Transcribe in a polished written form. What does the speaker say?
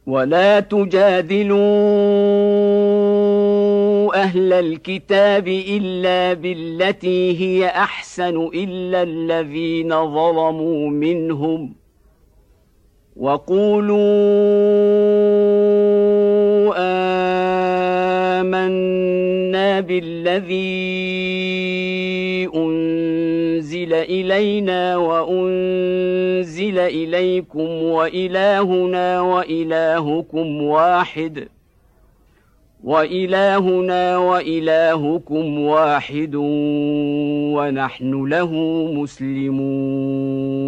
ولا تجادلوا أهل الكتاب إلا بالتي هي أحسن إلا الذين ظلموا منهم وقولوا آمنا بالذي أنزل إلينا وأنزل إليكم وإلهنا وإلهكم واحد ونحن له مسلمون.